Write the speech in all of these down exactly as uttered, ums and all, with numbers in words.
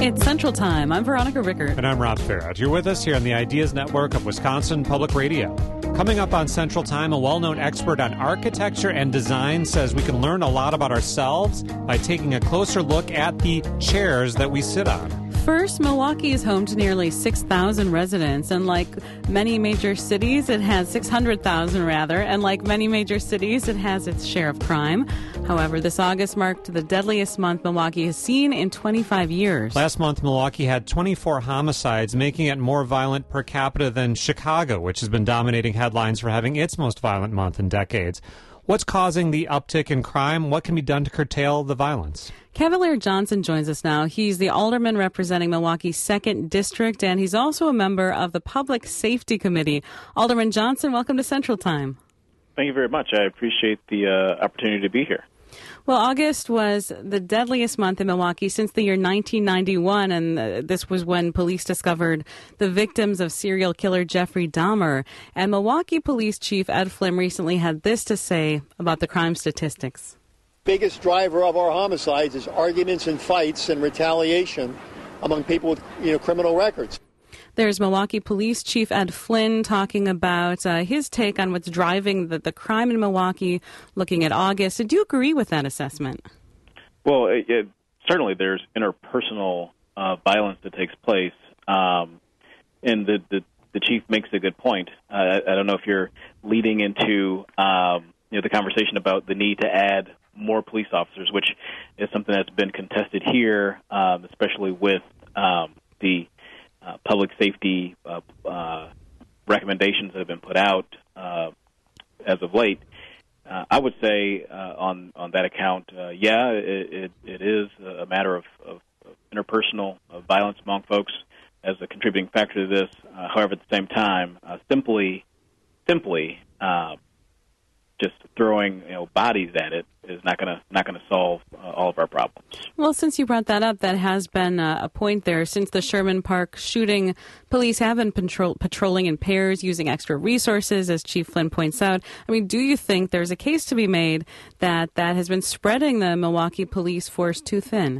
It's Central Time. I'm Veronica Rickert. And I'm Rob Farrett. You're with us here on the Ideas Network of Wisconsin Public Radio. Coming up on Central Time, a well-known expert on architecture and design says we can learn a lot about ourselves by taking a closer look at the chairs that we sit on. First, Milwaukee is home to nearly six thousand residents, and like many major cities, it has six hundred thousand rather, and like many major cities, it has its share of crime. However, this August marked the deadliest month Milwaukee has seen in twenty-five years. Last month, Milwaukee had twenty-four homicides, making it more violent per capita than Chicago, which has been dominating headlines for having its most violent month in decades. What's causing the uptick in crime? What can be done to curtail the violence? Cavalier Johnson joins us now. He's the alderman representing Milwaukee's second District, and he's also a member of the Public Safety Committee. Alderman Johnson, welcome to Central Time. Thank you very much. I appreciate the uh, opportunity to be here. Well, August was the deadliest month in Milwaukee since the year nineteen ninety-one, and uh, this was when police discovered the victims of serial killer Jeffrey Dahmer. And Milwaukee Police Chief Ed Flynn recently had this to say about the crime statistics. Biggest driver of our homicides is arguments and fights and retaliation among people with, you know, criminal records. There's Milwaukee Police Chief Ed Flynn talking about uh, his take on what's driving the, the crime in Milwaukee, looking at August. Do you agree with that assessment? Well, it, it, certainly there's interpersonal uh, violence that takes place, um, and the, the the chief makes a good point. Uh, I, I don't know if you're leading into um, you know the conversation about the need to add more police officers, which is something that's been contested here, um, especially with um, the uh, public safety uh, uh, recommendations that have been put out uh, as of late. Uh, I would say uh, on on that account, uh, yeah, it, it, it is a matter of, of, of interpersonal uh, violence among folks as a contributing factor to this. Uh, however, at the same time, uh, simply simply uh, just throwing you know bodies at it is not going to not going to solve uh, all of our problems. Well, since you brought that up, that has been uh, a point there. Since the Sherman Park shooting, police have been patrol- patrolling in pairs, using extra resources, as Chief Flynn points out. I mean, do you think there's a case to be made that that has been spreading the Milwaukee police force too thin?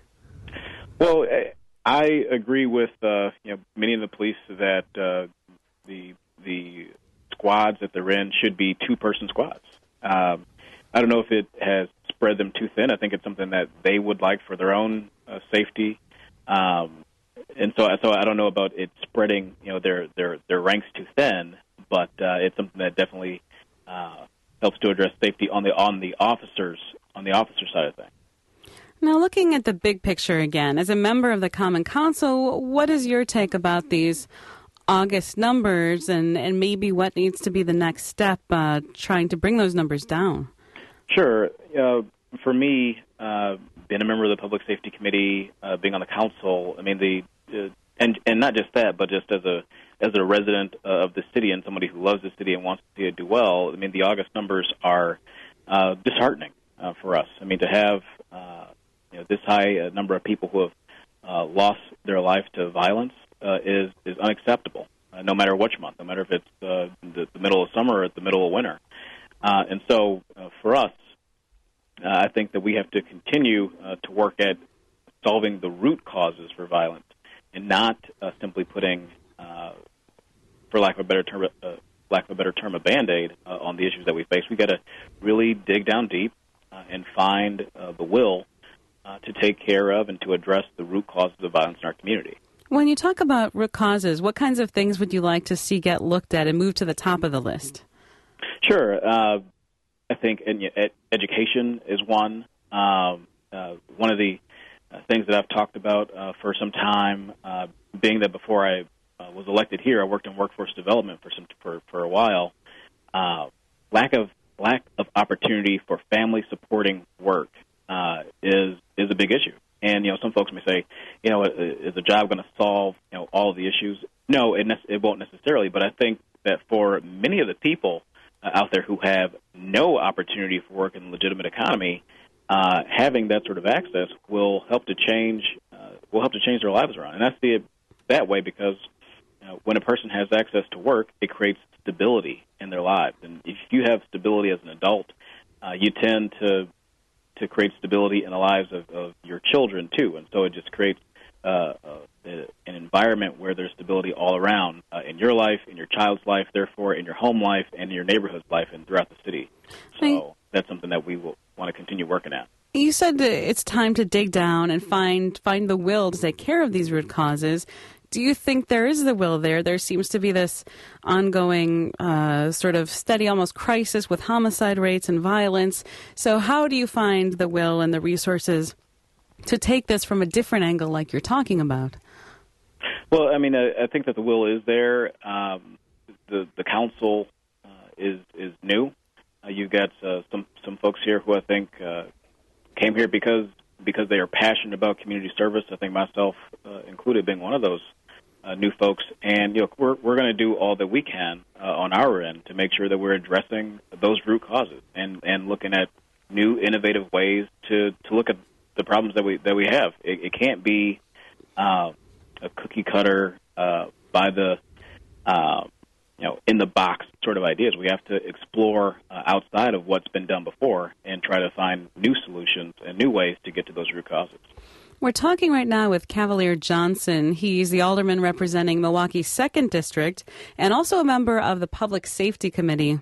Well, I agree with uh, you know many of the police that uh, the the squads that they're in should be two-person squads. Um, I don't know if it has spread them too thin. I think it's something that they would like for their own uh, safety, um, and so so I don't know about it spreading you know their their, their ranks too thin. But uh, it's something that definitely uh, helps to address safety on the on the officers on the officer side of things. Now, looking at the big picture again, as a member of the Common Council, what is your take about these August numbers and, and maybe what needs to be the next step uh, trying to bring those numbers down? Sure. Uh, for me, uh, being a member of the Public Safety Committee, uh, being on the council, I mean, the uh, and and not just that, but just as a as a resident uh, of the city and somebody who loves the city and wants to see it do well, I mean, the August numbers are uh, disheartening uh, for us. I mean, to have uh, you know, this high uh, number of people who have uh, lost their life to violence uh, is is unacceptable. Uh, no matter which month, no matter if it's uh, the, the middle of summer or at the middle of winter, uh, and so uh, for us, uh, I think that we have to continue uh, to work at solving the root causes for violence, and not uh, simply putting, uh, for lack of a better term, uh, lack of a better term, a Band-Aid uh, on the issues that we face. We got to really dig down deep uh, and find uh, the will uh, to take care of and to address the root causes of violence in our community. When you talk about root causes, what kinds of things would you like to see get looked at and move to the top of the list? Sure. Uh, I think ed- ed- education is one. Um, uh, one of the uh, things that I've talked about uh, for some time, uh, being that before I uh, was elected here, I worked in workforce development for some for, for a while. Uh, lack of lack of opportunity for family supporting work uh, is is a big issue. And, you know, some folks may say, you know, is the job going to solve, you know, all of the issues? No, it, ne- it won't necessarily. But I think that for many of the people uh, out there who have no opportunity for work in the legitimate economy, uh, having that sort of access will help to change uh, will help to change their lives around. And I see it that way because you know, when a person has access to work, it creates stability in their lives. And if you have stability as an adult, uh, you tend to to create stability in the lives of, of your children, too. And so it just creates uh, uh, an environment where there's stability all around uh, in your life, in your child's life, therefore in your home life, and in your neighborhood's life, and throughout the city. So right. That's something that we will want to continue working at. You said it's time to dig down and find find the will to take care of these root causes. Do you think there is the will there? There seems to be this ongoing uh, sort of steady, almost crisis with homicide rates and violence. So how do you find the will and the resources to take this from a different angle like you're talking about? Well, I mean, I, I think that the will is there. Um, the the council uh, is is new. Uh, you've got uh, some some folks here who I think uh, came here because because they are passionate about community service. I think myself uh, included being one of those uh, new folks. And you know, we're we're going to do all that we can uh, on our end to make sure that we're addressing those root causes and, and looking at new, innovative ways to, to look at the problems that we that we have. It, it can't be uh, a cookie cutter uh, by the uh, you know in the box sort of ideas. We have to explore uh, outside of what's been done before and try to find new solutions and new ways to get to those root causes. We're talking right now with Cavalier Johnson. He's the alderman representing Milwaukee's second District and also a member of the Public Safety Committee.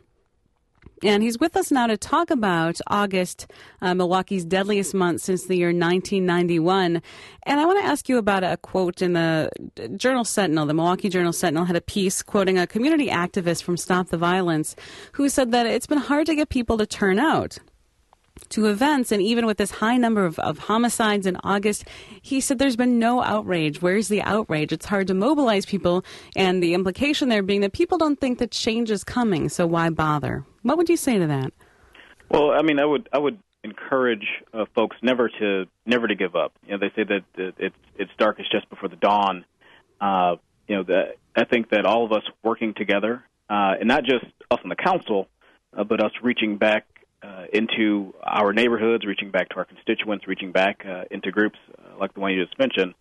And he's with us now to talk about August, uh, Milwaukee's deadliest month since the year nineteen ninety-one. And I want to ask you about a quote in the Journal Sentinel. The Milwaukee Journal Sentinel had a piece quoting a community activist from Stop the Violence who said that it's been hard to get people to turn out to events, and even with this high number of, of homicides in August, he said there's been no outrage. Where's the outrage? It's hard to mobilize people, and the implication there being that people don't think that change is coming, so why bother? What would you say to that? Well, I mean, I would I would encourage uh, folks never to never to give up. You know, they say that uh, it's it's darkest just before the dawn. Uh, you know, the, I think that all of us working together, uh, and not just us on the council, uh, but us reaching back Uh, into our neighborhoods, reaching back to our constituents, reaching back uh, into groups uh, like the one you just mentioned,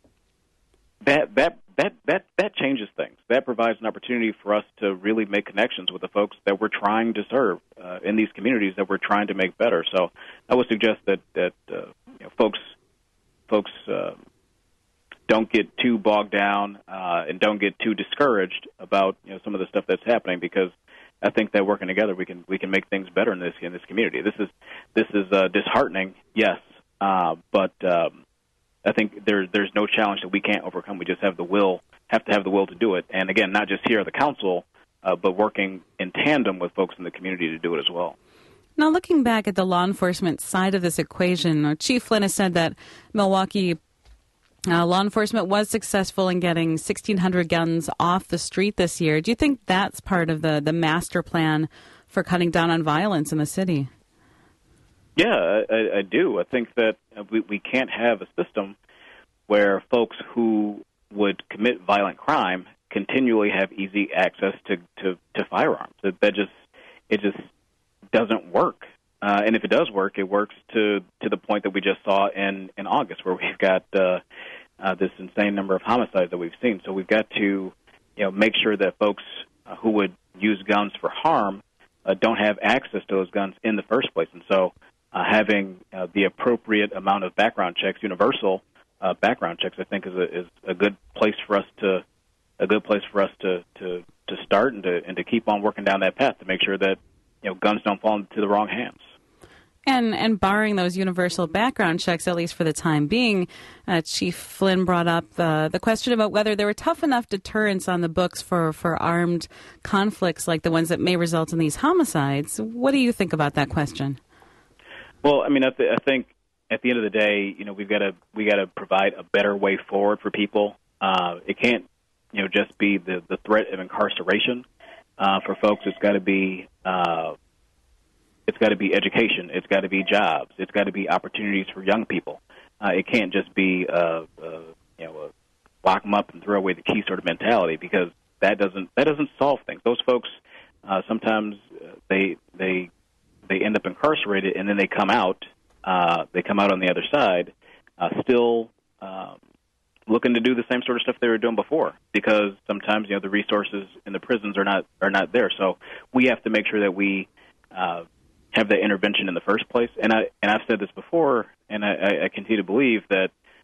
that that that that that changes things. That provides an opportunity for us to really make connections with the folks that we're trying to serve uh, in these communities that we're trying to make better. So I would suggest that that uh, you know, folks folks uh, don't get too bogged down uh, and don't get too discouraged about you know some of the stuff that's happening, because I think that working together, we can we can make things better in this in this community. This is this is uh, disheartening, yes, uh, but um, I think there there's no challenge that we can't overcome. We just have the will, have to have the will to do it. And again, not just here at the council, uh, but working in tandem with folks in the community to do it as well. Now, looking back at the law enforcement side of this equation, Chief Flynn has said that Milwaukee Uh, law enforcement was successful in getting sixteen hundred guns off the street this year. Do you think that's part of the, the master plan for cutting down on violence in the city? Yeah, I, I do. I think that we, we can't have a system where folks who would commit violent crime continually have easy access to, to, to firearms. That, that just it just doesn't work. Uh, and if it does work, it works to, to the point that we just saw in, in August, where we've got uh, uh, this insane number of homicides that we've seen. So we've got to, you know, make sure that folks uh, who would use guns for harm uh, don't have access to those guns in the first place. And so uh, having uh, the appropriate amount of background checks, universal uh, background checks, I think is a, is a good place for us to a good place for us to, to, to start and to and to keep on working down that path to make sure that you know guns don't fall into the wrong hands. And and barring those universal background checks, at least for the time being, uh, Chief Flynn brought up uh, the question about whether there were tough enough deterrents on the books for, for armed conflicts like the ones that may result in these homicides. What do you think about that question? Well, I mean, I, th- I think at the end of the day, you know, we've got to we got to provide a better way forward for people. Uh, it can't, you know, just be the, the threat of incarceration uh, for folks. It's got to be uh, It's got to be education. It's got to be jobs. It's got to be opportunities for young people. Uh, it can't just be, uh, uh, you know, a lock them up and throw away the key sort of mentality, because that doesn't that doesn't solve things. Those folks uh, sometimes uh, they they they end up incarcerated, and then they come out. Uh, they come out on the other side, uh, still um, looking to do the same sort of stuff they were doing before, because sometimes you know the resources in the prisons are not are not there. So we have to make sure that we uh, have that intervention in the first place. And I and I've said this before, and I, I continue to believe that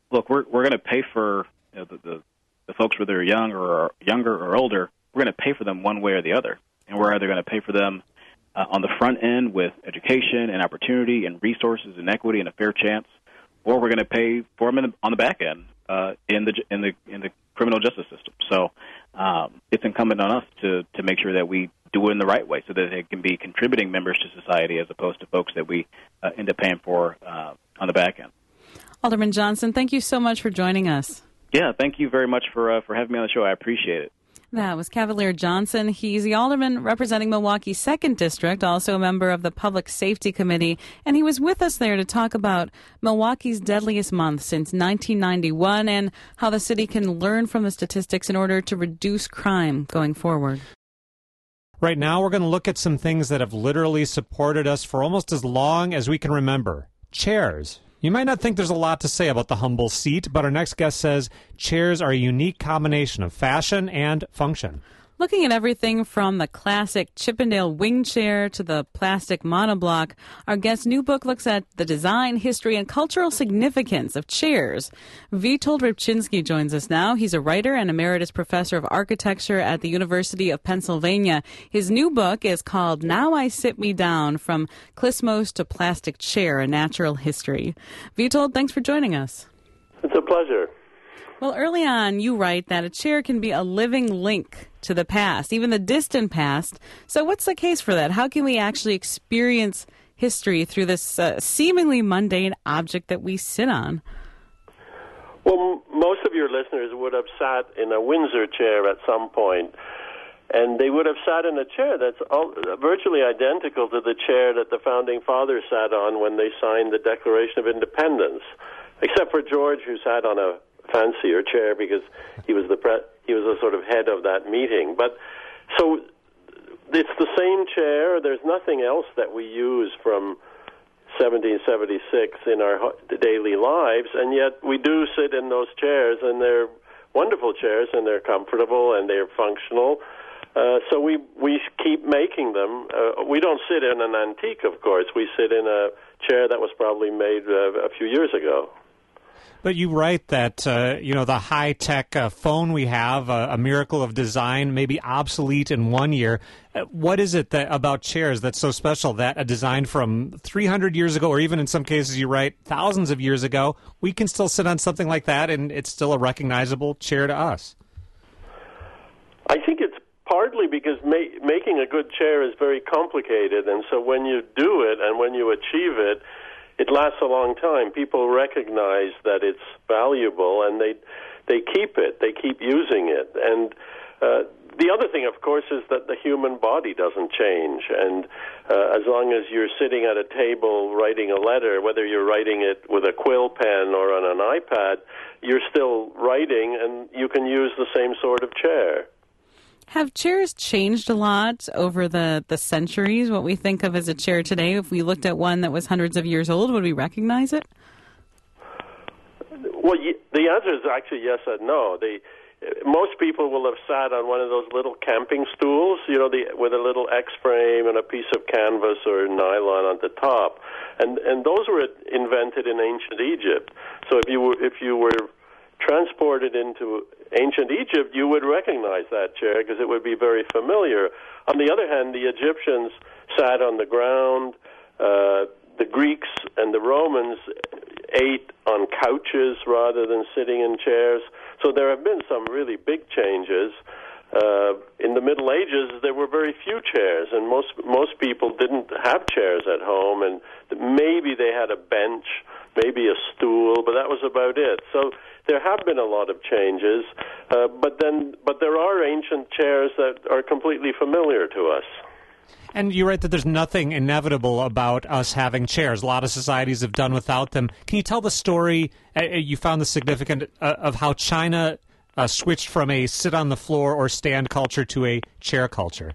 look, we're we're going to pay for you know, the, the the folks whether they're young or younger or older. We're going to pay for them one way or the other, and we're either going to pay for them uh, on the front end with education and opportunity and resources and equity and a fair chance, or we're going to pay for them in the, on the back end uh, in the in the in the criminal justice system. So um, it's incumbent on us to to make sure that we do it in the right way, so that they can be contributing members to society as opposed to folks that we uh, end up paying for uh, on the back end. Alderman Johnson, thank you so much for joining us. Yeah, thank you very much for uh, for having me on the show. I appreciate it. That was Cavalier Johnson. He's the alderman representing Milwaukee's second District, also a member of the Public Safety Committee, and he was with us there to talk about Milwaukee's deadliest month since nineteen ninety-one and how the city can learn from the statistics in order to reduce crime going forward. Right now, we're going to look at some things that have literally supported us for almost as long as we can remember. Chairs. You might not think there's a lot to say about the humble seat, but our next guest says chairs are a unique combination of fashion and function. Looking at everything from the classic Chippendale wing chair to the plastic monoblock, our guest's new book looks at the design, history, and cultural significance of chairs. Witold Rybczynski joins us now. He's a writer and emeritus professor of architecture at the University of Pennsylvania. His new book is called Now I Sit Me Down, From Klismos to Plastic Chair, A Natural History. Witold, thanks for joining us. It's a pleasure. Well, early on, you write that a chair can be a living link to the past, even the distant past. So what's the case for that? How can we actually experience history through this uh, seemingly mundane object that we sit on? Well, m- most of your listeners would have sat in a Windsor chair at some point, and they would have sat in a chair that's all, virtually identical to the chair that the Founding Fathers sat on when they signed the Declaration of Independence, except for George, who sat on a fancier chair because he was the pre- he was the sort of head of that meeting. But so it's the same chair. There's nothing else that we use from seventeen seventy-six in our daily lives, and yet we do sit in those chairs, and they're wonderful chairs, and they're comfortable, and they're functional. Uh, so we we keep making them. Uh, we don't sit in an antique, of course. We sit in a chair that was probably made uh, a few years ago. But you write that, uh, you know, the high-tech uh, phone we have, uh, a miracle of design, may be obsolete in one year. Uh, what is it that about chairs that's so special that a design from three hundred years ago, or even in some cases you write thousands of years ago, we can still sit on something like that and it's still a recognizable chair to us? I think it's partly because ma- making a good chair is very complicated, and so when you do it and when you achieve it, it lasts a long time. People recognize that it's valuable, and they they keep it. They keep using it. And uh, the other thing, of course, is that the human body doesn't change. And uh, as long as you're sitting at a table writing a letter, whether you're writing it with a quill pen or on an iPad, you're still writing, and you can use the same sort of chair. Have chairs changed a lot over the, the centuries? What we think of as a chair today, if we looked at one that was hundreds of years old, would we recognize it? Well, the answer is actually yes and no. The, most people will have sat on one of those little camping stools, you know, the, with a little X-frame and a piece of canvas or nylon on the top, and and those were invented in ancient Egypt. So if you were, if you were transported into ancient Egypt, you would recognize that chair because it would be very familiar. On the other hand, the Egyptians sat on the ground. Uh, the Greeks and the Romans ate on couches rather than sitting in chairs. So there have been some really big changes. Uh, in the Middle Ages, there were very few chairs, and most most people didn't have chairs at home, and maybe they had a bench, maybe a stool, but that was about it. So there have been a lot of changes, uh, but then but there are ancient chairs that are completely familiar to us. And you write that there's nothing inevitable about us having chairs. A lot of societies have done without them. Can you tell the story, uh, you found the significant, uh, of how China uh, switched from a sit-on-the-floor or stand culture to a chair culture?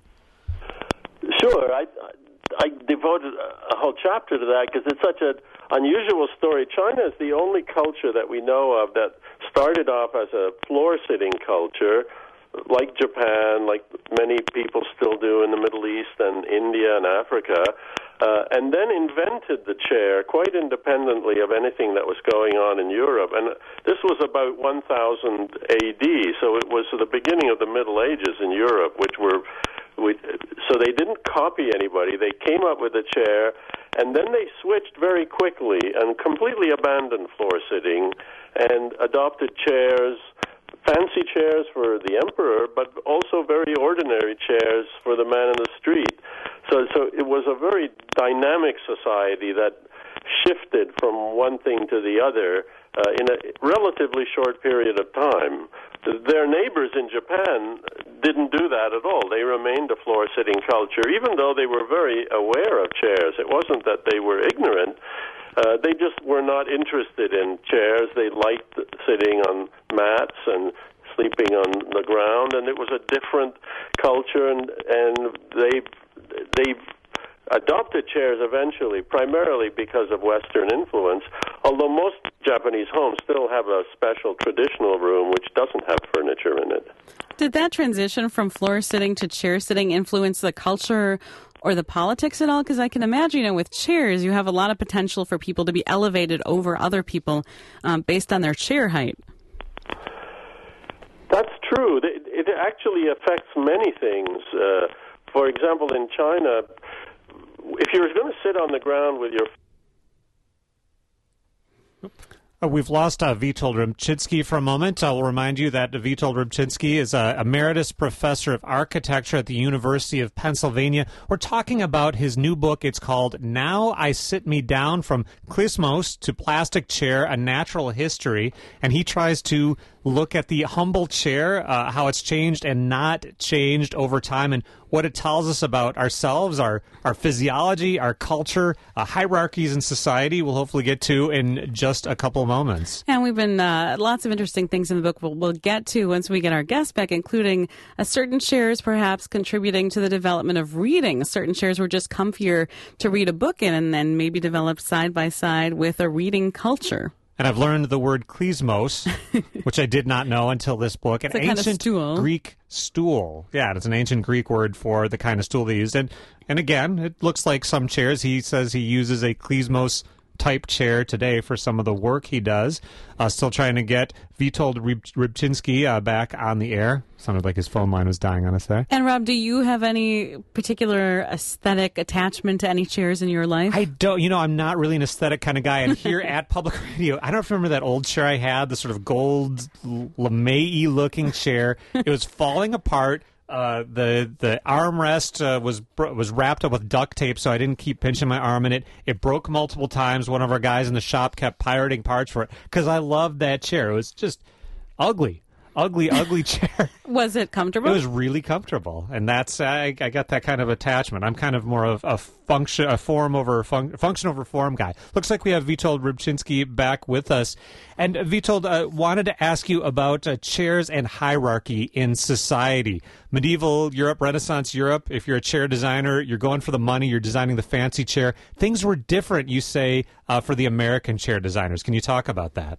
Sure. I, I devoted a whole chapter to that because it's such an unusual story. China is the only culture that we know of that started off as a floor-sitting culture, like Japan, like many people still do in the Middle East and India and Africa, uh, and then invented the chair quite independently of anything that was going on in Europe. And this was about one thousand A D, so it was the beginning of the Middle Ages in Europe, which were, we, so they didn't copy anybody. They came up with a chair, and then they switched very quickly and completely abandoned floor sitting and adopted chairs, fancy chairs for the emperor, but also very ordinary chairs for the man in the street. So, so it was a very dynamic society that shifted from one thing to the other uh, in a relatively short period of time. Their neighbors in Japan didn't do that at all. They remained a floor-sitting culture, even though they were very aware of chairs. It wasn't that they were ignorant. Uh, they just were not interested in chairs. They liked sitting on mats and sleeping on the ground, and it was a different culture, and, and they they adopted chairs eventually, primarily because of Western influence, although most Japanese homes still have a special traditional room which doesn't have furniture in it. Did that transition from floor sitting to chair sitting influence the culture or the politics at all? Because I can imagine, you know, with chairs, you have a lot of potential for people to be elevated over other people um, based on their chair height. That's true. It, it actually affects many things. Uh, for example, in China, if you're going to sit on the ground with your... Uh, we've lost uh, Witold Rybczynski for a moment. I will remind you that Witold Rybczynski is a emeritus professor of architecture at the University of Pennsylvania. We're talking about his new book. It's called Now I Sit Me Down, From Klizmos to Plastic Chair, A Natural History. And he tries to look at the humble chair, uh, how it's changed and not changed over time, and what it tells us about ourselves, our, our physiology, our culture, uh, hierarchies in society. We'll hopefully get to in just a couple of moments. And we've been, uh, lots of interesting things in the book we'll, we'll get to once we get our guests back, including uh, certain chairs perhaps contributing to the development of reading. Certain chairs were just comfier to read a book in, and then maybe developed side by side with a reading culture. And I've learned the word klizmos, which I did not know until this book. An it's a ancient kind of stool. Greek stool. Yeah, it's an ancient Greek word for the kind of stool they used. And, and again, it looks like some chairs. He says he uses a klizmos type chair today for some of the work he does. Uh, still trying to get Witold Rybczynski uh, back on the air. Sounded like his phone line was dying on us there. And Rob, do you have any particular aesthetic attachment to any chairs in your life? I don't. You know, I'm not really an aesthetic kind of guy. And here at Public Radio, I don't remember that old chair I had, the sort of gold LeMay looking chair. It was falling apart. Uh, the the armrest uh, was was wrapped up with duct tape, so I didn't keep pinching my arm in it. It broke multiple times. One of our guys in the shop kept pirating parts for it because I loved that chair. It was just ugly, ugly, ugly chair. Was it comfortable? It was really comfortable, and that's I, I got that kind of attachment. I'm kind of more of a function, a form over fun, function over form guy. Looks like we have Witold Rybczynski back with us, and Witold, uh, wanted to ask you about uh, chairs and hierarchy in society. Medieval Europe, Renaissance Europe. If you're a chair designer, you're going for the money. You're designing the fancy chair. Things were different, you say, uh, for the American chair designers. Can you talk about that?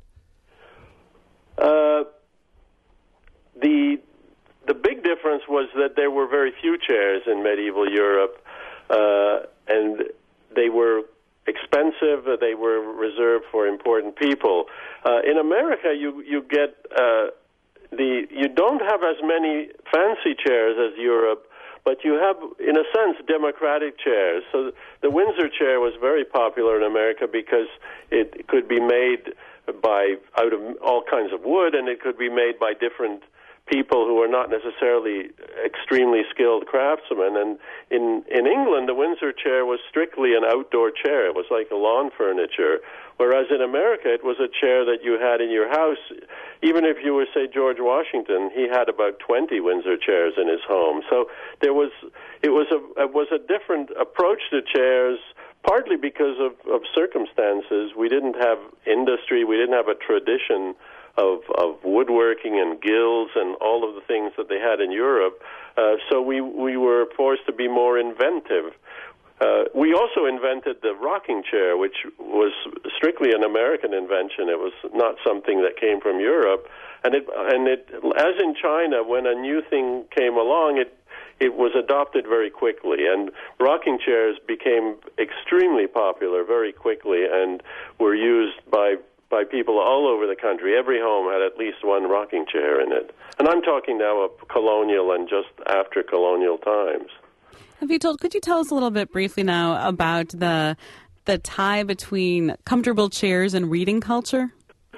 Uh, the The big difference was that there were very few chairs in medieval Europe, uh, and they were expensive. They were reserved for important people. Uh, in America, you you get uh, the you don't have as many fancy chairs as Europe, but you have, in a sense, democratic chairs. So the Windsor chair was very popular in America because it could be made by out of all kinds of wood, and it could be made by different people who are not necessarily extremely skilled craftsmen. And in in England, the Windsor chair was strictly an outdoor chair. It was like a lawn furniture. Whereas in America, it was a chair that you had in your house. Even if you were, say, George Washington, he had about twenty Windsor chairs in his home. So there was it was a it was a different approach to chairs. Partly because of, of circumstances. We didn't have industry. We didn't have a tradition of, of woodworking and guilds and all of the things that they had in Europe. Uh, so we, we were forced to be more inventive. Uh, we also invented the rocking chair, which was strictly an American invention. It was not something that came from Europe. And it, and it, as in China, when a new thing came along, it it was adopted very quickly, and rocking chairs became extremely popular very quickly and were used by by people all over the country. Every home had at least one rocking chair in it. And I'm talking now of colonial and just after colonial times. Have you told, could you tell us a little bit briefly now about the the tie between comfortable chairs and reading culture?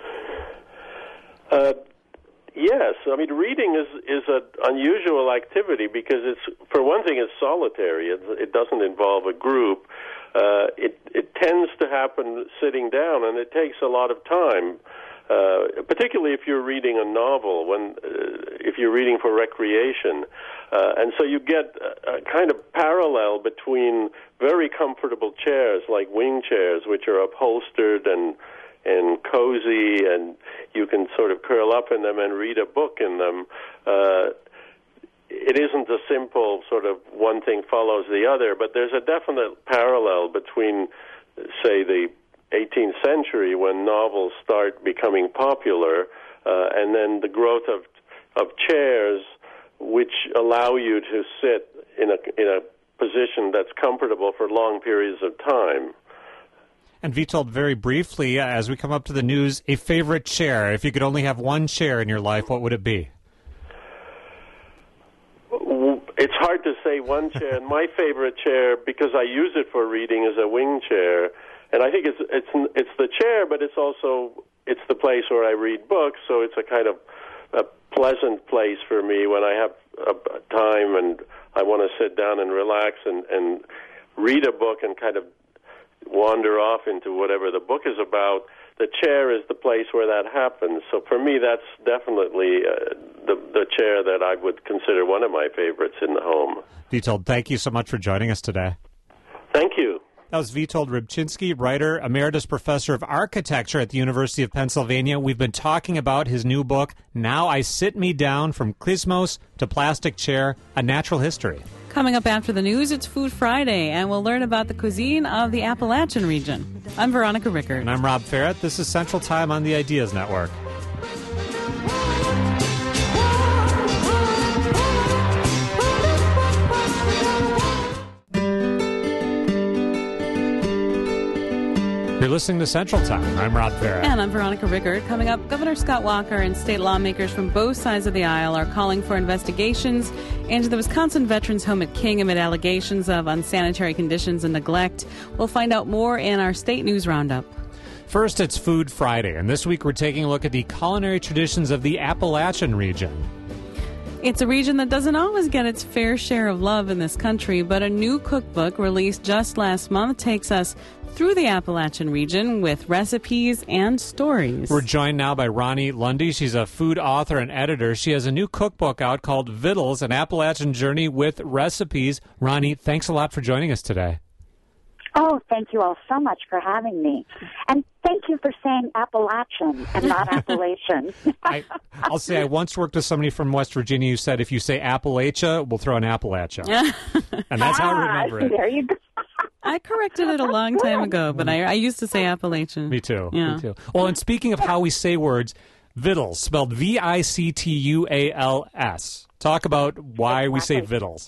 Uh, yes. I mean, reading is, is an unusual activity because it's, for one thing, it's solitary. It, it doesn't involve a group. Uh, it, it tends to happen sitting down, and it takes a lot of time, uh, particularly if you're reading a novel, when uh, if you're reading for recreation. Uh, and so you get a, a kind of parallel between very comfortable chairs, like wing chairs, which are upholstered and and cozy, and you can sort of curl up in them and read a book in them. Uh, It isn't a simple sort of one thing follows the other, but there's a definite parallel between, say, the eighteenth century when novels start becoming popular, uh, and then the growth of of chairs, which allow you to sit in a in a position that's comfortable for long periods of time. And Vitold, very briefly, uh, as we come up to the news, a favorite chair. If you could only have one chair in your life, what would it be? It's hard to say one chair. And my favorite chair, because I use it for reading, is a wing chair. And I think it's it's it's the chair, but it's also it's the place where I read books. So it's a kind of a pleasant place for me when I have a, a time and I want to sit down and relax and, and read a book and kind of wander off into whatever the book is about. The chair is the place where that happens. So for me, that's definitely uh, the the chair that I would consider one of my favorites in the home. Vitold, thank you so much for joining us today. Thank you. That was Vitold Rybczynski, writer, emeritus professor of architecture at the University of Pennsylvania. We've been talking about his new book, Now I Sit Me Down, From Klizmos to Plastic Chair, A Natural History. Coming up after the news, it's Food Friday, and we'll learn about the cuisine of the Appalachian region. I'm Veronica Rickert. And I'm Rob Ferrett. This is Central Time on the Ideas Network. You're listening to Central Time. I'm Rob Ferrett. And I'm Veronica Rickert. Coming up, Governor Scott Walker and state lawmakers from both sides of the aisle are calling for investigations into the Wisconsin Veterans Home at King amid allegations of unsanitary conditions and neglect. We'll find out more in our State News Roundup. First, it's Food Friday, and this week we're taking a look at the culinary traditions of the Appalachian region. It's a region that doesn't always get its fair share of love in this country, but a new cookbook released just last month takes us through the Appalachian region with recipes and stories. We're joined now by Ronnie Lundy. She's a food author and editor. She has a new cookbook out called Vittles, an Appalachian Journey with Recipes. Ronnie, thanks a lot for joining us today. Oh, thank you all so much for having me. And thank you for saying Appalachian and not Appalachian. I, I'll say I once worked with somebody from West Virginia who said if you say Appalachia, we'll throw an Appalachia. And that's how I remember it. There you go. I corrected it a long time ago, but I, I used to say Appalachian. Me too. Yeah. Me too. Well, and speaking of how we say words, Vittles, spelled V I C T U A L S. Talk about why we say Vittles.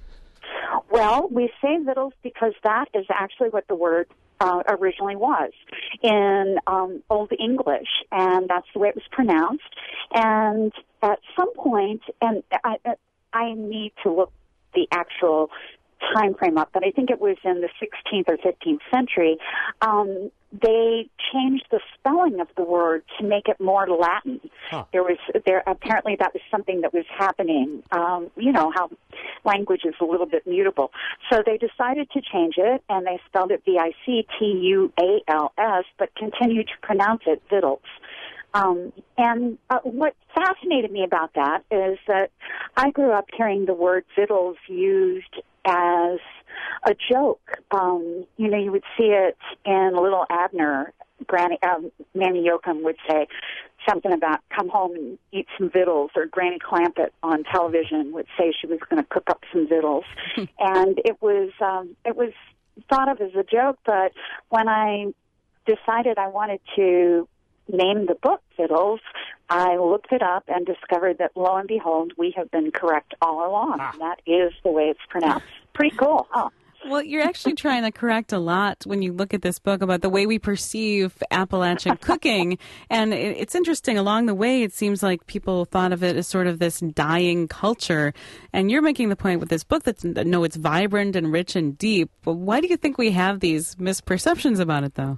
Well, we say Vittles because that is actually what the word uh, originally was in um, Old English, and that's the way it was pronounced. And at some point, and I, I need to look the actual time frame up, but I think it was in the sixteenth or fifteenth century, um, they changed the spelling of the word to make it more Latin. Huh. There was there apparently that was something that was happening. Um, you know how language is a little bit mutable, so they decided to change it, and they spelled it V I C T U A L S, but continued to pronounce it Vittles. Um, and uh, what fascinated me about that is that I grew up hearing the word Vittles used as a joke. Um, you know, you would see it in Little Abner. Granny, um, Mammy Yoakum would say something about come home and eat some Vittles, or Granny Clampett on television would say she was going to cook up some Vittles. And it was um, it was thought of as a joke, but when I decided I wanted to named the book Vittles, I looked it up and discovered that, lo and behold, we have been correct all along. Ah. That is the way it's pronounced. Pretty cool, huh? Well, you're actually trying to correct a lot when you look at this book about the way we perceive Appalachian cooking. And it's interesting. Along the way, it seems like people thought of it as sort of this dying culture. And you're making the point with this book that, no, it's vibrant and rich and deep. But why do you think we have these misperceptions about it, though?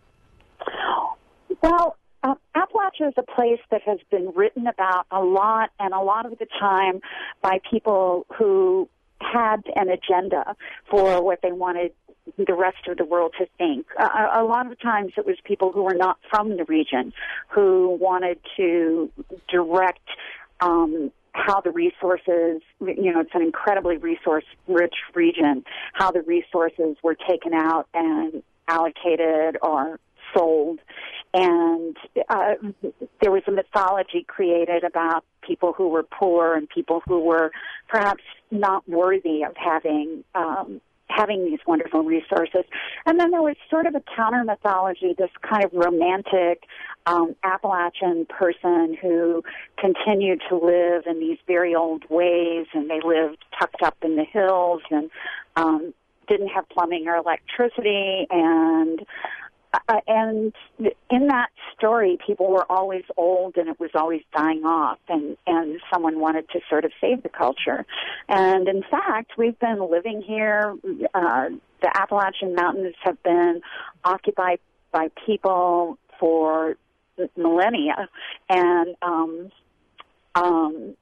Well, uh, Appalachia is a place that has been written about a lot, and a lot of the time by people who had an agenda for what they wanted the rest of the world to think. Uh, a lot of times it was people who were not from the region who wanted to direct um, how the resources, you know, it's an incredibly resource-rich region, how the resources were taken out and allocated or sold. And uh, there was a mythology created about people who were poor and people who were perhaps not worthy of having um, having these wonderful resources. And then there was sort of a counter mythology, this kind of romantic um, Appalachian person who continued to live in these very old ways, and they lived tucked up in the hills and um, didn't have plumbing or electricity, and Uh, and in that story, people were always old and it was always dying off, and, and someone wanted to sort of save the culture. And in fact, we've been living here. Uh, the Appalachian Mountains have been occupied by people for millennia, and um, um,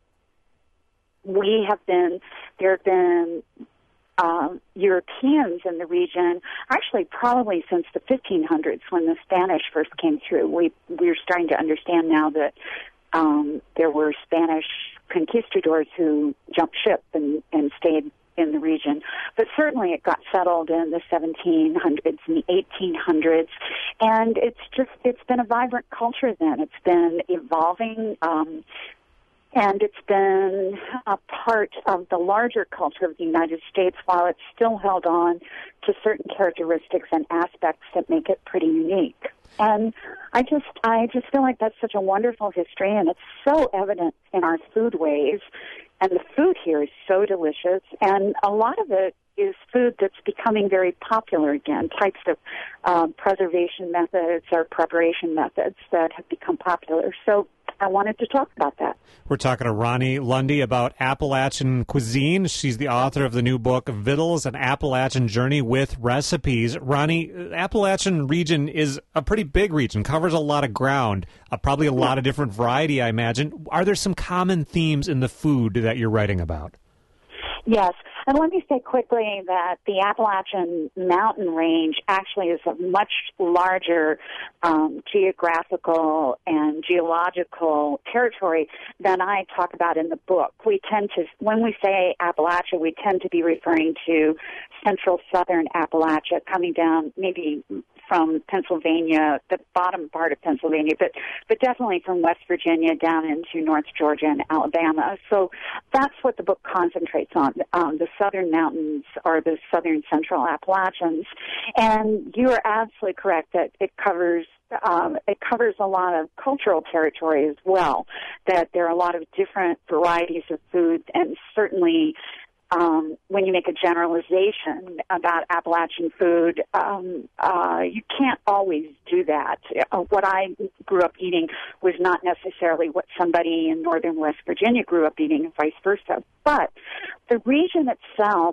we have been, there have been Um, Europeans in the region, actually probably since the fifteen hundreds when the Spanish first came through. We, we're starting to understand now that um, there were Spanish conquistadors who jumped ship and, and stayed in the region. But certainly it got settled in the seventeen hundreds and the eighteen hundreds. And it's just, it's been a vibrant culture then. It's been evolving, um, and it's been a part of the larger culture of the United States, while it's still held on to certain characteristics and aspects that make it pretty unique. And I just, I just feel like that's such a wonderful history, and it's so evident in our foodways. And the food here is so delicious, and a lot of it is food that's becoming very popular again, types of uh, preservation methods or preparation methods that have become popular. So I wanted to talk about that. We're talking to Ronnie Lundy about Appalachian cuisine. She's the author of the new book, Vittles, An Appalachian Journey with Recipes. Ronnie, Appalachian region is a pretty big region, covers a lot of ground, uh, probably a lot of different variety, I imagine. Are there some common themes in the food that you're writing about? Yes. And let me say quickly that the Appalachian mountain range actually is a much larger um, geographical and geological territory than I talk about in the book. We tend to, when we say Appalachia, we tend to be referring to central southern Appalachia, coming down maybe from Pennsylvania, the bottom part of Pennsylvania, but but definitely from West Virginia down into North Georgia and Alabama. So that's what the book concentrates on. Um, the southern mountains are the southern central Appalachians. And you are absolutely correct that it covers um, it covers a lot of cultural territory as well, that there are a lot of different varieties of food, and certainly Um, when you make a generalization about Appalachian food, um, uh, you can't always do that. Uh, what I grew up eating was not necessarily what somebody in northern West Virginia grew up eating, and vice versa. But the region itself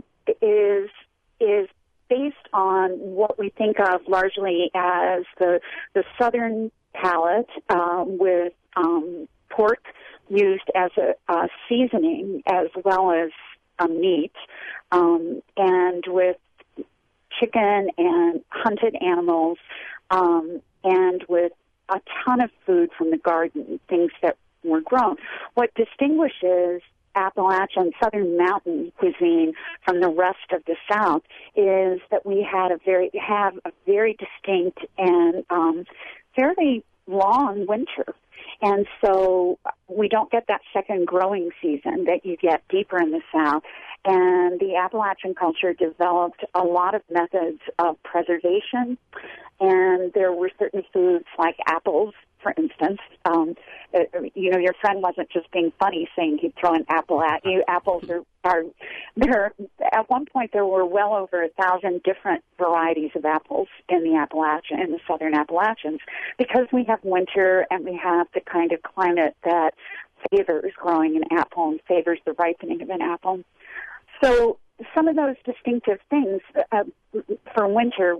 is is based on what we think of largely as the the southern palate, um, with um, pork used as a, a seasoning as well as Um, meat, um, and with chicken and hunted animals, um, and with a ton of food from the garden, things that were grown. What distinguishes Appalachian Southern Mountain cuisine from the rest of the South is that we had a very have a very distinct and um, fairly long winter. And so we don't get that second growing season that you get deeper in the South. And the Appalachian culture developed a lot of methods of preservation. And there were certain foods like apples, for instance. Um, you know, your friend wasn't just being funny saying he'd throw an apple at you. Apples are, are there. At one point, there were well over a thousand different varieties of apples in the Appalachian, in the southern Appalachians, because we have winter and we have the kind of climate that favors growing an apple and favors the ripening of an apple. So some of those distinctive things uh, for winter,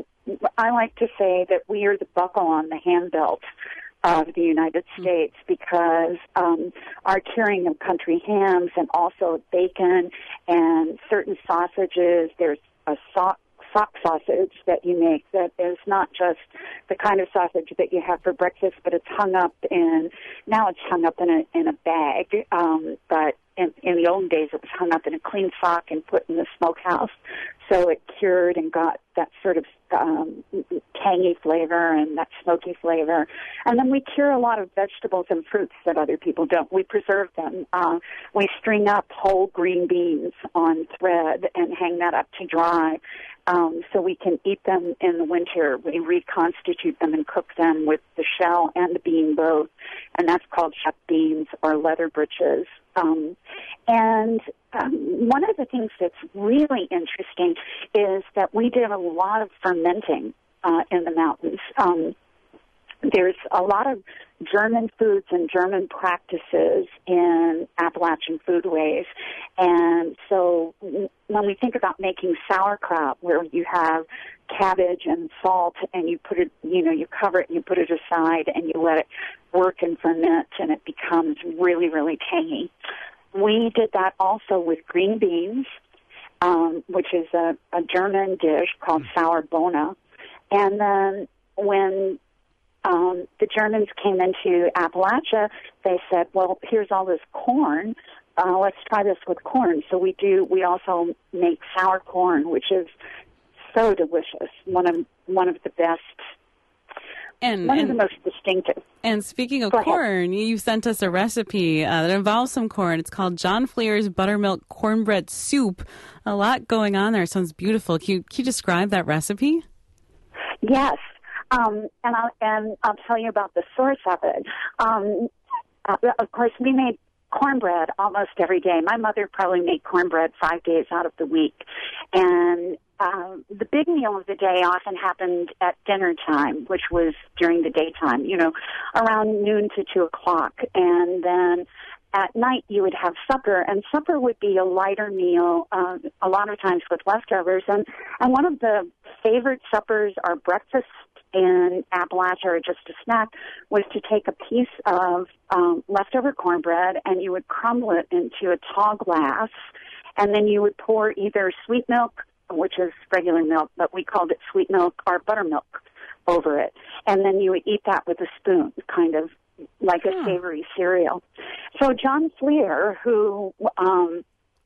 I like to say that we are the buckle on the handbelt of the United States, because um, our curing of country hams and also bacon and certain sausages, there's a sock sock sausage that you make that is not just the kind of sausage that you have for breakfast, but it's hung up in, now it's hung up in a in a bag, um, but in, in the old days it was hung up in a clean sock and put in the smokehouse, so it cured and got that sort of um, tangy flavor and that smoky flavor. And then we cure a lot of vegetables and fruits that other people don't. We preserve them. Uh, we string up whole green beans on thread and hang that up to dry. Um, so we can eat them in the winter. We reconstitute them and cook them with the shell and the bean both, and that's called shuck beans or leather breeches. Um, and um, one of the things that's really interesting is that we did a lot of fermenting uh, in the mountains. Um, There's a lot of German foods and German practices in Appalachian foodways. And so when we think about making sauerkraut, where you have cabbage and salt and you put it, you know, you cover it and you put it aside and you let it work and ferment and it becomes really, really tangy. We did that also with green beans, um, which is a, a German dish called Sauerbohne. And then when Um, the Germans came into Appalachia, they said, well, here's all this corn. Uh, let's try this with corn. So we do, we also make sour corn, which is so delicious. One of, one of the best, and, one and, of the most distinctive. And speaking of Go corn, ahead. You sent us a recipe uh, that involves some corn. It's called John Fleer's Buttermilk Cornbread Soup. A lot going on there. It sounds beautiful. Can you, can you describe that recipe? Yes. Um, and, I'll, and I'll tell you about the source of it. Um, uh, of course, we made cornbread almost every day. My mother probably made cornbread five days out of the week. And uh, the big meal of the day often happened at dinner time, which was during the daytime, you know, around noon to two o'clock. And then at night you would have supper, and supper would be a lighter meal, uh, a lot of times with leftovers. And, and one of the favorite suppers or breakfasts in Appalachia, or just a snack, was to take a piece of um, leftover cornbread and you would crumble it into a tall glass, and then you would pour either sweet milk, which is regular milk, but we called it sweet milk, or buttermilk over it. And then you would eat that with a spoon, kind of like a yeah. savory cereal. So John Fleer, who um,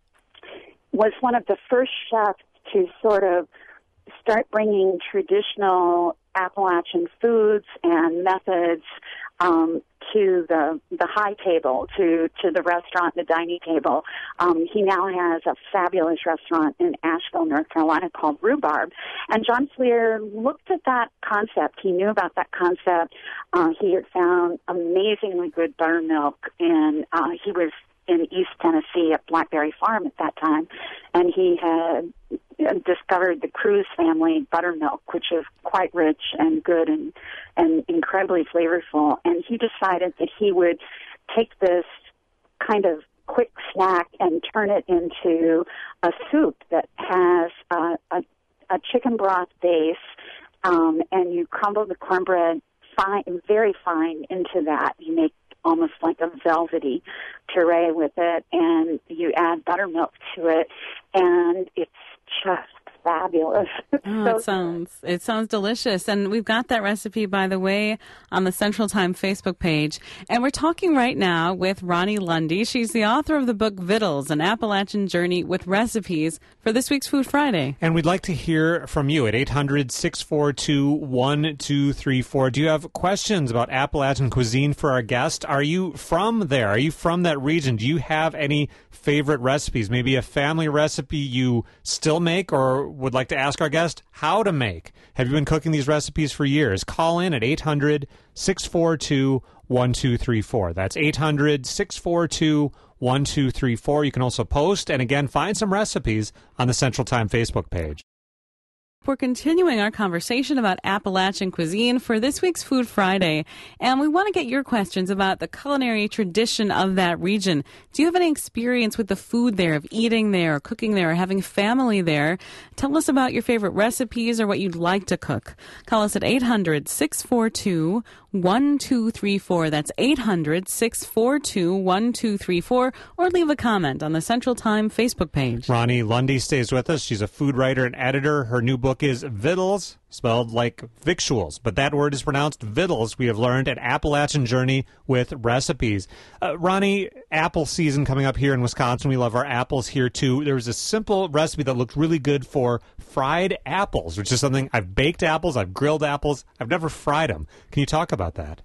was one of the first chefs to sort of start bringing traditional Appalachian foods and methods um, to the the high table, to, to the restaurant, the dining table. Um, he now has a fabulous restaurant in Asheville, North Carolina called Rhubarb. And John Fleer looked at that concept. He knew about that concept. Uh, he had found amazingly good buttermilk, and uh, he was in East Tennessee at Blackberry Farm at that time, and he had discovered the Cruz family buttermilk, which is quite rich and good and, and incredibly flavorful. And he decided that he would take this kind of quick snack and turn it into a soup that has uh, a, a chicken broth base, um, and you crumble the cornbread fine, very fine into that. You make almost like a velvety puree with it, and you add buttermilk to it, and it's just fabulous. It's Oh, so it sounds it sounds delicious, and we've got that recipe, by the way, on the Central Time Facebook page. And we're talking right now with Ronnie Lundy. She's the author of the book Vittles: An Appalachian Journey with Recipes for this week's Food Friday. And we'd like to hear from you at eight hundred, six four two, one two three four. Do you have questions about Appalachian cuisine for our guest? Are you from there? Are you from that region? Do you have any favorite recipes? Maybe a family recipe you still make or would like to ask our guest how to make? Have you been cooking these recipes for years? Call in at eight hundred, six four two, one two three four. That's eight hundred, six four two, one two three four. You can also post and, again, find some recipes on the Central Time Facebook page. We're continuing our conversation about Appalachian cuisine for this week's Food Friday, and we want to get your questions about the culinary tradition of that region. Do you have any experience with the food there, of eating there, or cooking there, or having family there? Tell us about your favorite recipes or what you'd like to cook. Call us at eight hundred, six four two, one two three four. That's eight hundred, six four two, one two three four, or leave a comment on the Central Time Facebook page. Ronnie Lundy stays with us. She's a food writer and editor. Her new book is Vittles, spelled like victuals, but that word is pronounced Vittles. We have learned an Appalachian journey with recipes. Uh, Ronnie, apple season coming up here in Wisconsin. We love our apples here, too. There was a simple recipe that looked really good for fried apples, which is something I've baked apples, I've grilled apples, I've never fried them. Can you talk about that?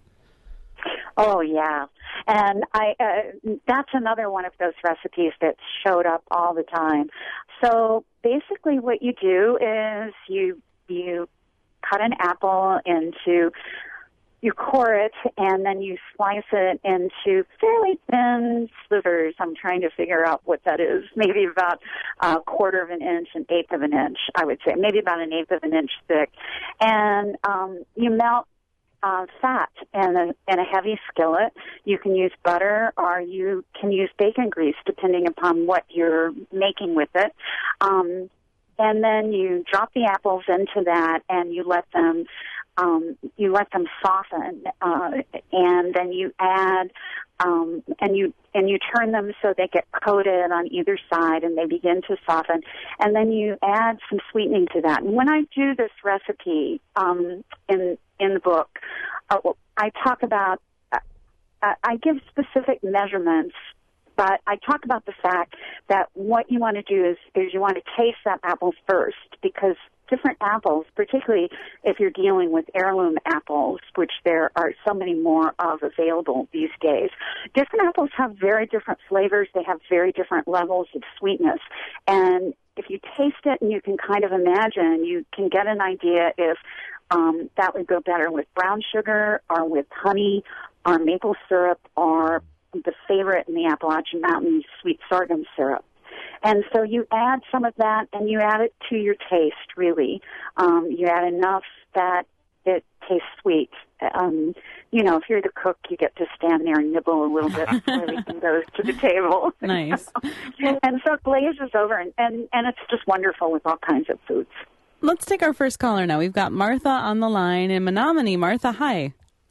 Oh, yeah. And I uh, that's another one of those recipes that showed up all the time. So basically what you do is you you cut an apple into, you core it, and then you slice it into fairly thin slivers. I'm trying to figure out what that is. Maybe about a quarter of an inch, an eighth of an inch, I would say. Maybe about an eighth of an inch thick. And um, you melt Uh, fat in a, in a heavy skillet. You can use butter or you can use bacon grease depending upon what you're making with it. Um, and then you drop the apples into that and you let them um, you let them soften. Uh, and then you add um, and you and you turn them so they get coated on either side and they begin to soften. And then you add some sweetening to that. And when I do this recipe um, in in the book, uh, I talk about, uh, I give specific measurements, but I talk about the fact that what you want to do is, is you want to taste that apple first, because different apples, particularly if you're dealing with heirloom apples, which there are so many more of available these days, different apples have very different flavors. They have very different levels of sweetness. And if you taste it and you can kind of imagine, you can get an idea if um, that would go better with brown sugar or with honey or maple syrup or the favorite in the Appalachian Mountains, sweet sorghum syrup. And so you add some of that, and you add it to your taste, really. Um, you add enough that it tastes sweet. Um, you know, if you're the cook, you get to stand there and nibble a little bit before everything goes to the table. Nice. And so it glazes over, and, and, and it's just wonderful with all kinds of foods. Let's take our first caller now. We've got Martha on the line in Menominee. Martha, hi.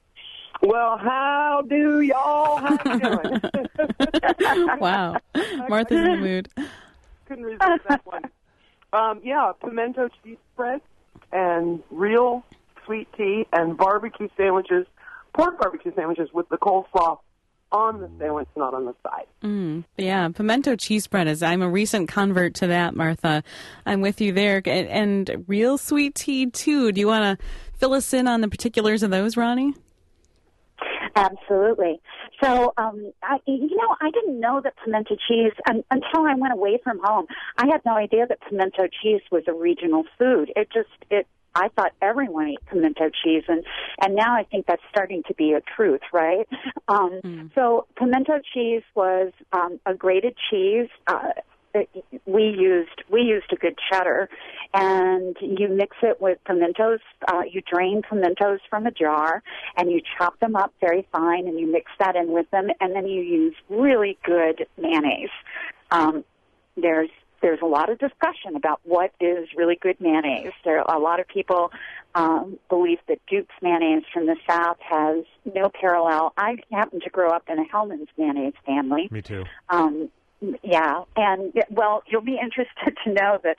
Well, how do y'all? How you doing? Wow. Martha's in the mood. Couldn't resist that one. Um, yeah, pimento cheese spread and real sweet tea and barbecue sandwiches, pork barbecue sandwiches with the coleslaw on the sandwich, not on the side. Mm, yeah, pimento cheese spread is, I'm a recent convert to that, Martha. I'm with you there. And, and real sweet tea, too. Do you want to fill us in on the particulars of those, Ronnie? Absolutely. So, um, I, you know, I didn't know that pimento cheese um, until I went away from home. I had no idea that pimento cheese was a regional food. It just, it, I thought everyone ate pimento cheese, and, and now I think that's starting to be a truth, right? Um, mm. So pimento cheese was um, a grated cheese. Uh, we used we used a good cheddar, and you mix it with pimentos. Uh, you drain pimentos from a jar, and you chop them up very fine, and you mix that in with them, and then you use really good mayonnaise. Um, there's there's a lot of discussion about what is really good mayonnaise. There a lot of people um, believe that Duke's mayonnaise from the South has no parallel. I happen to grow up in a Hellman's mayonnaise family. Me too. Um, Yeah, and, well, you'll be interested to know that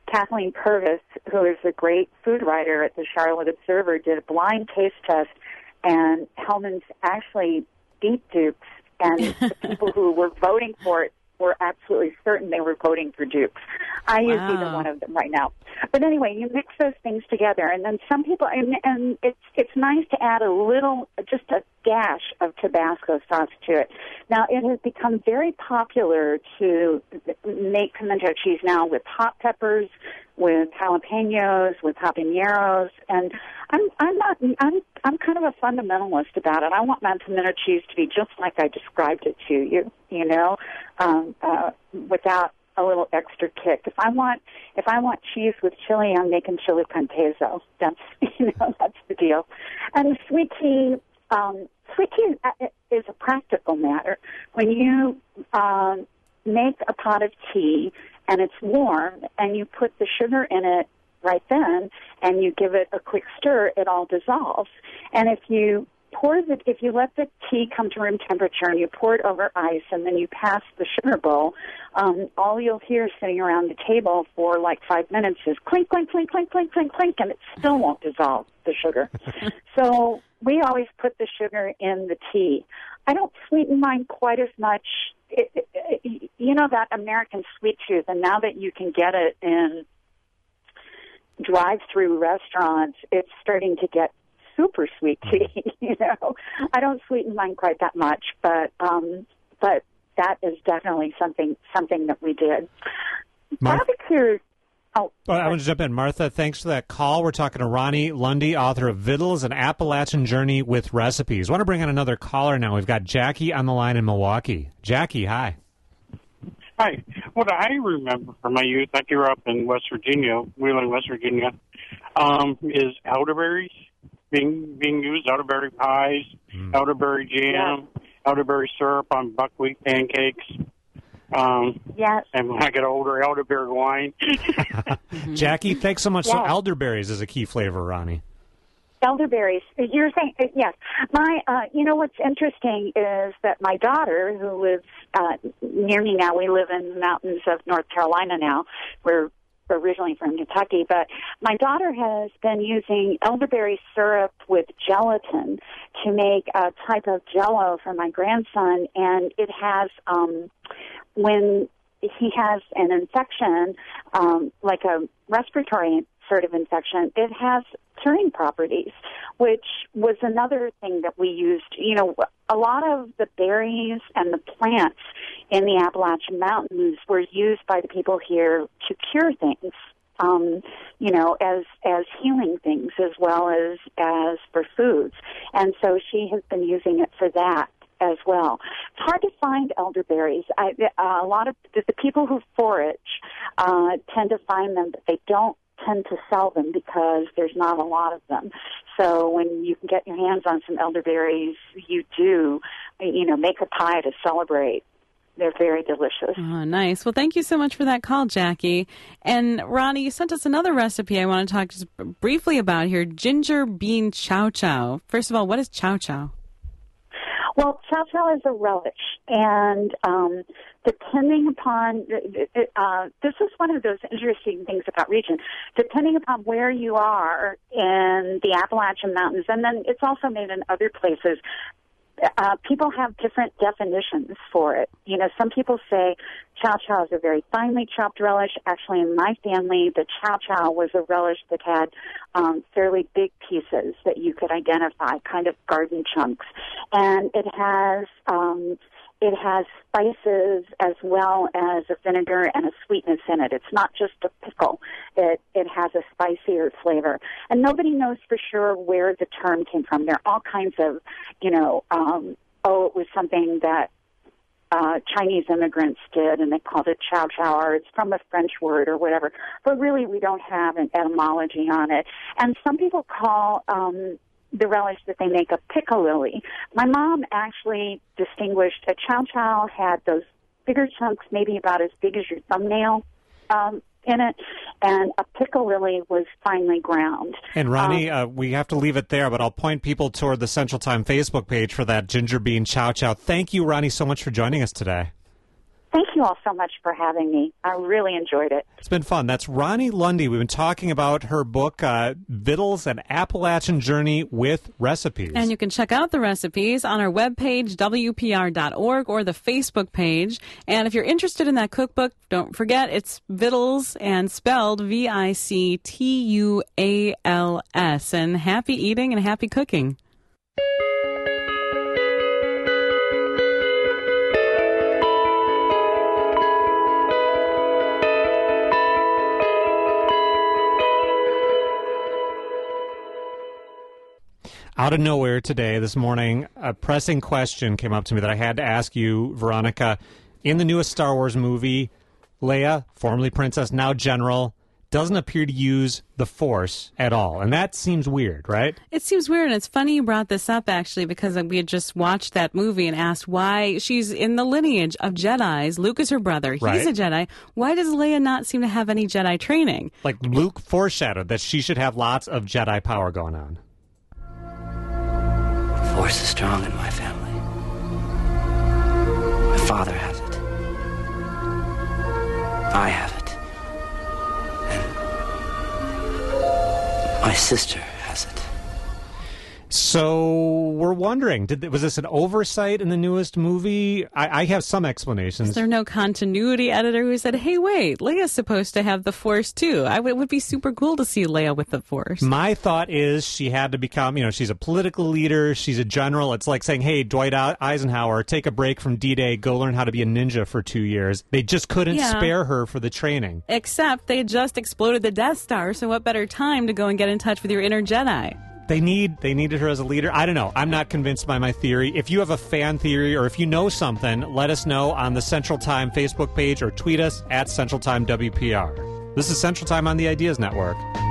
Kathleen Purvis, who is a great food writer at the Charlotte Observer, did a blind taste test, and Hellmann's actually beat Duke's, and the people who were voting for it were absolutely certain they were voting for Duke's. I use Wow. either one of them right now. But anyway, you mix those things together, and then some people, and, and it's it's nice to add a little, just a dash of Tabasco sauce to it. Now, it has become very popular to make pimento cheese now with hot peppers, with jalapenos, with habaneros, and I'm I'm not I'm I'm kind of a fundamentalist about it. I want my pimento cheese to be just like I described it to you, you know, um, uh, without a little extra kick. If I want if I want cheese with chili, I'm making chili con queso. That's you know that's the deal. And sweet tea, um, sweet tea is a practical matter. When you um, make a pot of tea and it's warm, and you put the sugar in it right then, and you give it a quick stir, it all dissolves. And if you pour the, if you let the tea come to room temperature and you pour it over ice, and then you pass the sugar bowl, um, all you'll hear sitting around the table for like five minutes is clink, clink, clink, clink, clink, clink, clink, and it still won't dissolve the sugar. So we always put the sugar in the tea. I don't sweeten mine quite as much. It, it, it, you know that American sweet tooth, and now that you can get it in drive-through restaurants, it's starting to get super sweet tea. You know, I don't sweeten mine quite that much, but um, but that is definitely something something that we did. Martha, Barbecue. Oh, well, I want to jump in. Martha, thanks for that call. We're talking to Ronnie Lundy, author of Vittles, An Appalachian Journey with Recipes. I want to bring on another caller now. We've got Jackie on the line in Milwaukee. Jackie, hi. Hi. What I remember from my youth, I grew up in West Virginia, Wheeling, West Virginia, um, is elderberries being being used, elderberry pies, mm. elderberry jam, yeah. elderberry syrup on buckwheat pancakes. Um, yes. And when I get older, elderberry wine. Jackie, thanks so much. Yes. So elderberries is a key flavor, Ronnie. Elderberries. You're saying, uh, yes. My, uh, you know what's interesting is that my daughter, who lives uh, near me now, we live in the mountains of North Carolina now. We're originally from Kentucky, but my daughter has been using elderberry syrup with gelatin to make a type of Jell-O for my grandson, and it has, um, when he has an infection, um, like a respiratory sort of infection, it has curing properties, which was another thing that we used. You know, a lot of the berries and the plants in the Appalachian Mountains were used by the people here to cure things, um, you know, as as healing things as well as, as for foods. And so she has been using it for that as well. It's hard to find elderberries. I, uh, a lot of the, the people who forage uh, tend to find them, but they don't tend to sell them because there's not a lot of them. So when you can get your hands on some elderberries, you do, you know, make a pie to celebrate. They're very delicious. Oh, nice. Well, thank you so much for that call, Jackie. And Ronnie, you sent us another recipe I want to talk just briefly about here, ginger bean chow chow. First of all, what is chow chow? Well, chow chow is a relish, and um, depending upon, uh, this is one of those interesting things about region, depending upon where you are in the Appalachian Mountains, and then it's also made in other places, uh, people have different definitions for it. You know, some people say chow chow is a very finely chopped relish. Actually, in my family, the chow chow was a relish that had um, fairly big pieces that you could identify, kind of garden chunks. And it has um, it has spices as well as a vinegar and a sweetness in it. It's not just a pickle. It it has a spicier flavor. And nobody knows for sure where the term came from. There are all kinds of, you know, um, oh, it was something that Uh, Chinese immigrants did, and they called it chow chow, or it's from a French word or whatever. But really, we don't have an etymology on it. And some people call um, the relish that they make a piccalilli. My mom actually distinguished a chow chow had those bigger chunks, maybe about as big as your thumbnail, um, in it, and a piccalilli was finely ground. And Ronnie, um, uh, we have to leave it there, but I'll point people toward the Central Time Facebook page for that ginger bean chow chow. Thank you, Ronnie, so much for joining us today. Thank you all so much for having me. I really enjoyed it. It's been fun. That's Ronnie Lundy. We've been talking about her book, uh, Vittles, An Appalachian Journey with Recipes. And you can check out the recipes on our webpage, W P R dot org, or the Facebook page. And if you're interested in that cookbook, don't forget it's Vittles and spelled V I C T U A L S. And happy eating and happy cooking. Out of nowhere today, this morning, a pressing question came up to me that I had to ask you, Veronica. In the newest Star Wars movie, Leia, formerly Princess, now General, doesn't appear to use the Force at all. And that seems weird, right? It seems weird, and it's funny you brought this up, actually, because we had just watched that movie and asked why she's in the lineage of Jedis. Luke is her brother. He's right. a Jedi. Why does Leia not seem to have any Jedi training? Like Luke foreshadowed that she should have lots of Jedi power going on. The Force is strong in my family. My father has it. I have it. And my sister has it. So we're wondering, did was this an oversight in the newest movie? I, I have some explanations. Is there no continuity editor who said, hey, wait, Leia's supposed to have the Force, too? I w- it would be super cool to see Leia with the Force. My thought is she had to become, you know, she's a political leader, she's a general. It's like saying, hey, Dwight Eisenhower, take a break from D-Day, go learn how to be a ninja for two years. They just couldn't Yeah. spare her for the training. Except they just exploded the Death Star, so what better time to go and get in touch with your inner Jedi? They need they needed her as a leader. I don't know. I'm not convinced by my theory. If you have a fan theory or if you know something, let us know on the Central Time Facebook page or tweet us at Central Time W P R. This is Central Time on the Ideas Network.